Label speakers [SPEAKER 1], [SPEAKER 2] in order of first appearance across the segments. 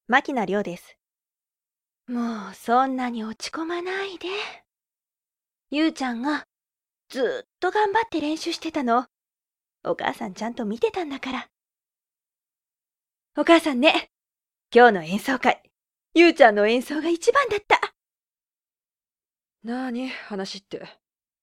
[SPEAKER 1] 牧野亮です。もうそんなに落ち込まないで。ゆうちゃんがずっと頑張って練習してたの。お母さんちゃんと見てたんだから。お母さんね、今日の演奏会、ゆうちゃんの演奏が一番だった。
[SPEAKER 2] なに話って。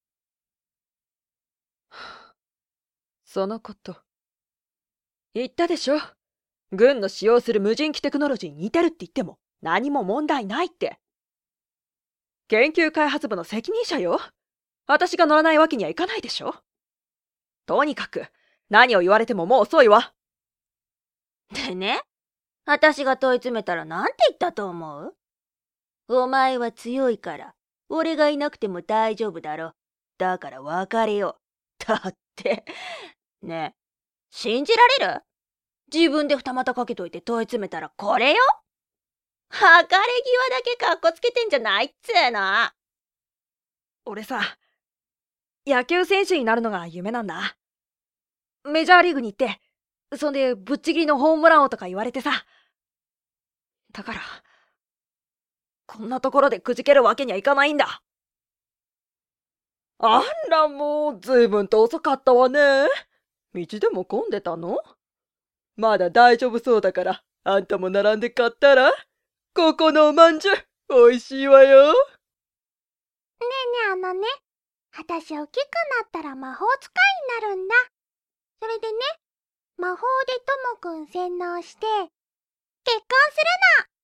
[SPEAKER 2] そのこと。言ったでしょ。軍の使用する無人機テクノロジーに似てるって言っても何も問題ないって。研究開発部の責任者よ。私が乗らないわけにはいかないでしょ。とにかく何を言われてももう遅いわ。
[SPEAKER 1] でね、私が問い詰めたらなんて言ったと思う？お前は強いから、俺がいなくても大丈夫だろ。だから別れよう。だって、ねえ、信じられる？自分で二股かけといて問い詰めたらこれよ。別れ際だけカッコつけてんじゃないっつーの。
[SPEAKER 2] 俺さ、野球選手になるのが夢なんだ。メジャーリーグに行って、そんでぶっちぎりのホームラン王とか言われてさ。だから、こんなところでくじけるわけにはいかないんだ。あらもう、ずいぶんと遅かったわね。道でも混んでたの？まだ大丈夫そうだから、あんたも並んで買ったら？ここのおまんじゅう、おいしいわよ。ね
[SPEAKER 3] えね、私大きくなったら魔法使いになるんだ。それでね、魔法でともくん洗脳して、結婚するの。